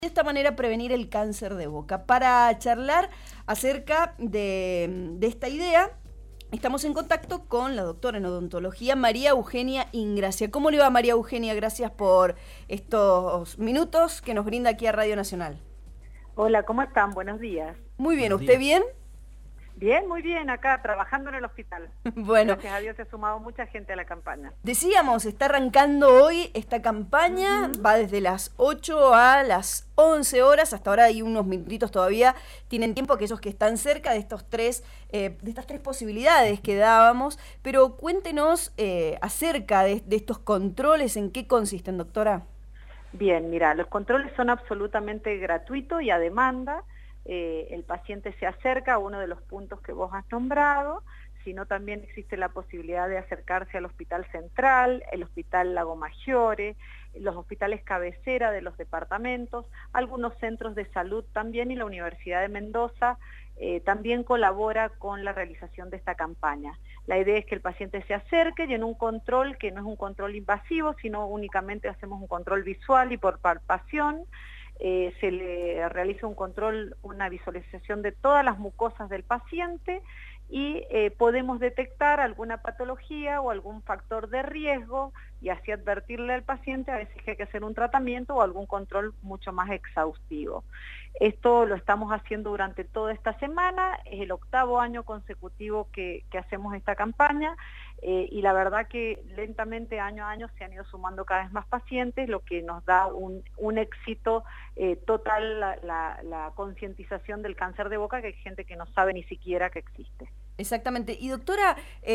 De esta manera prevenir el cáncer de boca. Para charlar acerca de esta idea, estamos en contacto con la doctora en odontología María Eugenia Ingracia. ¿Cómo le va, María Eugenia? Gracias por estos minutos que nos brinda aquí a Radio Nacional. Hola, ¿cómo están? Buenos días. Muy bien, Buenos ¿usted días. bien? Bien, muy bien, acá trabajando en el hospital. Bueno, Gracias a Dios se ha sumado mucha gente a la campaña. decíamos, está arrancando hoy esta campaña, va desde las 8 a las 11 horas, hasta ahora hay unos minutitos todavía, tienen tiempo aquellos que están cerca de estas tres posibilidades que dábamos, pero cuéntenos acerca de estos controles, ¿en qué consisten, doctora? Bien, mira, los controles son absolutamente gratuitos y a demanda. El paciente se acerca a uno de los puntos que vos has nombrado, sino también existe la posibilidad de acercarse al Hospital Central, el Hospital Lago Maggiore, los hospitales cabecera de los departamentos, algunos centros de salud también, y la Universidad de Mendoza también colabora con la realización de esta campaña. La idea es que el paciente se acerque y en un control que no es un control invasivo, sino únicamente hacemos un control visual y por palpación. Se le realiza un control, una visualización de todas las mucosas del paciente y podemos detectar alguna patología o algún factor de riesgo y así advertirle al paciente a veces que hay que hacer un tratamiento o algún control mucho más exhaustivo. Esto lo estamos haciendo durante toda esta semana, es el 8º año consecutivo que hacemos esta campaña y la verdad que lentamente año a año se han ido sumando cada vez más pacientes, lo que nos da un éxito total la concientización del cáncer de boca, que hay gente que no sabe ni siquiera que existe. Exactamente. Y doctora,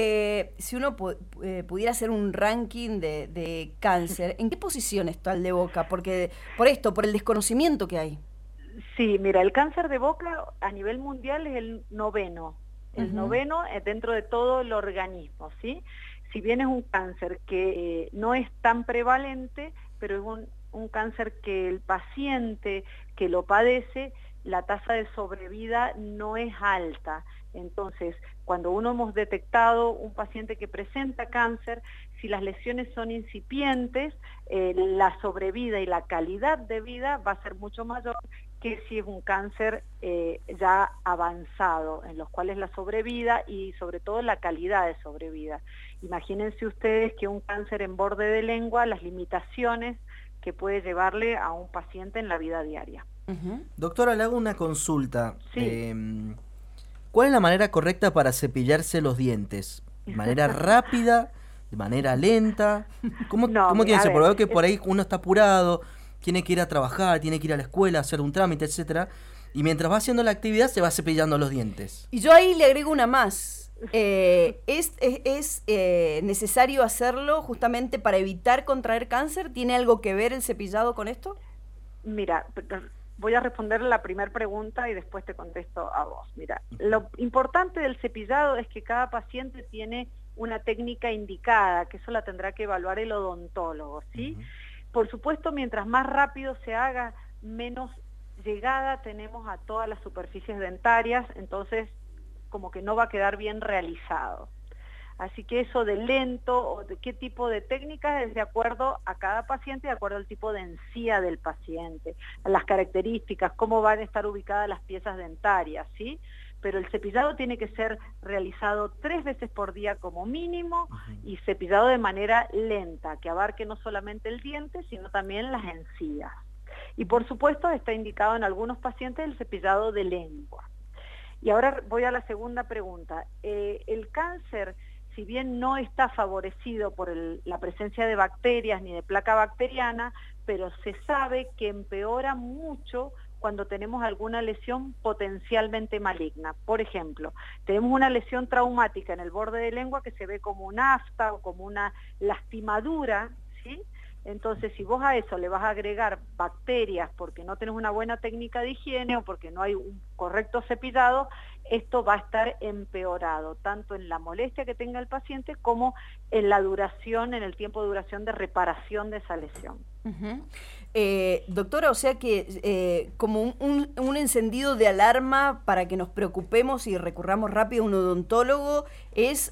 si uno pudiera hacer un ranking de cáncer, ¿en qué posición está el de boca? Porque por el desconocimiento que hay. Sí, mira, el cáncer de boca a nivel mundial es el noveno. El noveno dentro de todo el organismo, ¿sí? Si bien es un cáncer que no es tan prevalente, pero es un cáncer que el paciente que lo padece, la tasa de sobrevida no es alta. Entonces, cuando uno hemos detectado un paciente que presenta cáncer, si las lesiones son incipientes, la sobrevida y la calidad de vida va a ser mucho mayor que si es un cáncer ya avanzado, en los cuales la sobrevida y sobre todo la calidad de sobrevida. Imagínense ustedes que un cáncer en borde de lengua, las limitaciones que puede llevarle a un paciente en la vida diaria. Doctora, le hago una consulta. Sí. ¿Cuál es la manera correcta para cepillarse los dientes? ¿De manera rápida? ¿De manera lenta? ¿Cómo tiene que ser? Porque veo que por ahí uno está apurado, tiene que ir a trabajar, tiene que ir a la escuela, hacer un trámite, etcétera, y mientras va haciendo la actividad se va cepillando los dientes. Y yo ahí le agrego una más. ¿Es necesario hacerlo justamente para evitar contraer cáncer? ¿Tiene algo que ver el cepillado con esto? Mira, voy a responder la primera pregunta y después te contesto a vos. Mira, lo importante del cepillado es que cada paciente tiene una técnica indicada, que eso la tendrá que evaluar el odontólogo, ¿sí? Por supuesto, mientras más rápido se haga, menos llegada tenemos a todas las superficies dentarias, entonces como que no va a quedar bien realizado. Así que eso de lento o de qué tipo de técnica es de acuerdo a cada paciente, de acuerdo al tipo de encía del paciente, a las características, cómo van a estar ubicadas las piezas dentarias, ¿sí? Pero el cepillado tiene que ser realizado 3 veces por día como mínimo y cepillado de manera lenta, que abarque no solamente el diente, sino también las encías. Y por supuesto está indicado en algunos pacientes el cepillado de lengua. Y ahora voy a la segunda pregunta. El cáncer, si bien no está favorecido por la presencia de bacterias ni de placa bacteriana, pero se sabe que empeora mucho cuando tenemos alguna lesión potencialmente maligna. Por ejemplo, tenemos una lesión traumática en el borde de lengua que se ve como un afta o como una lastimadura, ¿sí? Entonces, si vos a eso le vas a agregar bacterias porque no tenés una buena técnica de higiene o porque no hay un correcto cepillado, esto va a estar empeorado, tanto en la molestia que tenga el paciente como en la duración, en el tiempo de duración de reparación de esa lesión. Doctora, o sea que como un encendido de alarma para que nos preocupemos y recurramos rápido a un odontólogo, ¿es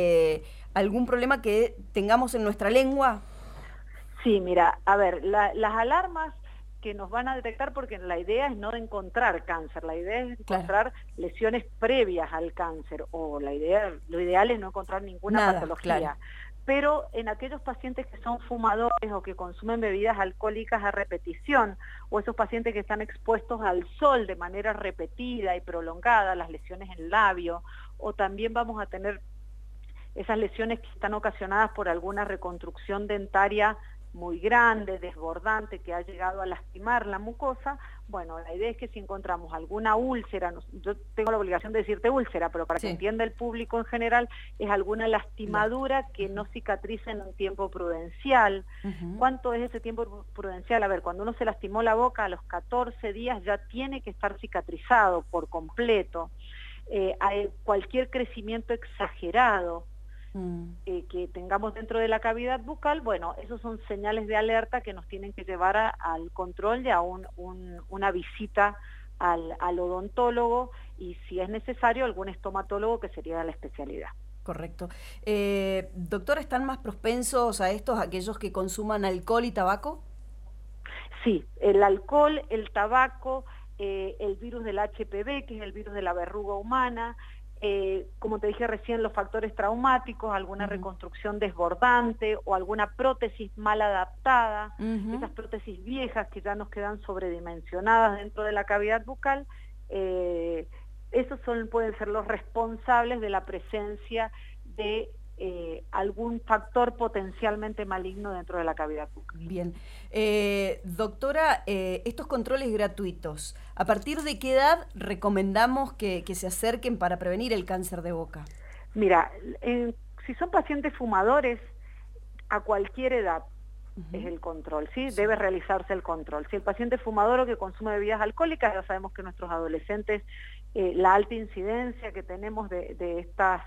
algún problema que tengamos en nuestra lengua? Sí, mira, a ver, las alarmas que nos van a detectar, porque la idea es no de encontrar cáncer, la idea es encontrar lesiones previas al cáncer, o lo ideal es no encontrar ninguna patología. Claro. Pero en aquellos pacientes que son fumadores o que consumen bebidas alcohólicas a repetición, o esos pacientes que están expuestos al sol de manera repetida y prolongada, las lesiones en labio, o también vamos a tener esas lesiones que están ocasionadas por alguna reconstrucción dentaria muy grande, desbordante, que ha llegado a lastimar la mucosa. Bueno, la idea es que si encontramos alguna úlcera, yo tengo la obligación de decirte úlcera, pero para que entienda el público en general, es alguna lastimadura que no cicatriza en un tiempo prudencial. ¿Cuánto es ese tiempo prudencial? A ver, cuando uno se lastimó la boca, a los 14 días ya tiene que estar cicatrizado por completo. Hay cualquier crecimiento exagerado que tengamos dentro de la cavidad bucal, bueno, esos son señales de alerta que nos tienen que llevar al control y a una visita al odontólogo, y si es necesario algún estomatólogo, que sería la especialidad. Correcto. Doctora, ¿están más propensos a estos aquellos que consuman alcohol y tabaco? Sí, el alcohol, el tabaco, el virus del HPV, que es el virus de la verruga humana, como te dije recién, los factores traumáticos, alguna reconstrucción desbordante o alguna prótesis mal adaptada, esas prótesis viejas que ya nos quedan sobredimensionadas dentro de la cavidad bucal, esos pueden ser los responsables de la presencia de algún factor potencialmente maligno dentro de la cavidad bucal. Bien. Doctora, estos controles gratuitos, ¿a partir de qué edad recomendamos que se acerquen para prevenir el cáncer de boca? Mira, si son pacientes fumadores, a cualquier edad es el control, ¿sí? Debe realizarse el control. Si el paciente es fumador o que consume bebidas alcohólicas, ya sabemos que nuestros adolescentes, la alta incidencia que tenemos de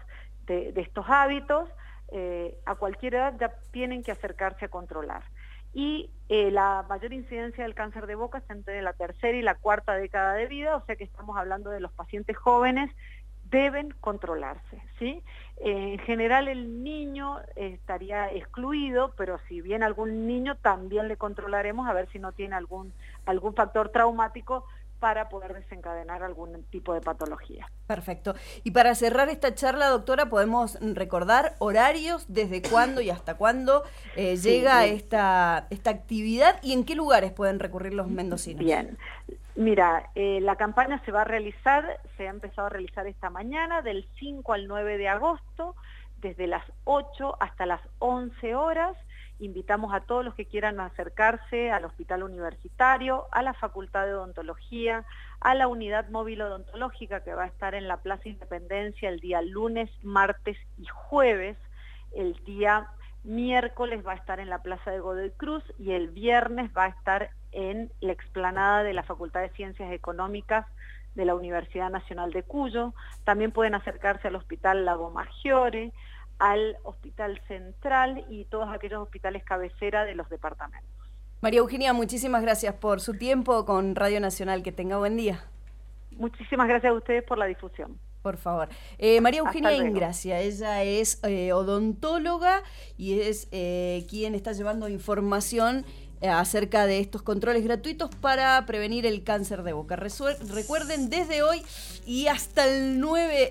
estos hábitos, a cualquier edad ya tienen que acercarse a controlar. Y la mayor incidencia del cáncer de boca está entre la tercera y la cuarta década de vida, o sea que estamos hablando de los pacientes jóvenes, deben controlarse, ¿sí? En general el niño estaría excluido, pero si viene algún niño también le controlaremos a ver si no tiene algún factor traumático para poder desencadenar algún tipo de patología. Perfecto. Y para cerrar esta charla, doctora, ¿podemos recordar horarios, desde cuándo y hasta cuándo llega esta actividad y en qué lugares pueden recurrir los mendocinos? Bien. Mira, la campaña se ha empezado a realizar esta mañana, del 5 al 9 de agosto, desde las 8 hasta las 11 horas. Invitamos a todos los que quieran acercarse al Hospital Universitario, a la Facultad de Odontología, a la Unidad Móvil Odontológica, que va a estar en la Plaza Independencia el día lunes, martes y jueves. El día miércoles va a estar en la Plaza de Godoy Cruz y el viernes va a estar en la explanada de la Facultad de Ciencias Económicas de la Universidad Nacional de Cuyo. También pueden acercarse al Hospital Lago Maggiore, al Hospital Central y todos aquellos hospitales cabecera de los departamentos. María Eugenia, muchísimas gracias por su tiempo con Radio Nacional. Que tenga buen día. Muchísimas gracias a ustedes por la difusión. Por favor. María Eugenia Ingracia, ella es odontóloga y es quien está llevando información acerca de estos controles gratuitos para prevenir el cáncer de boca. Recuerden, desde hoy y hasta el 9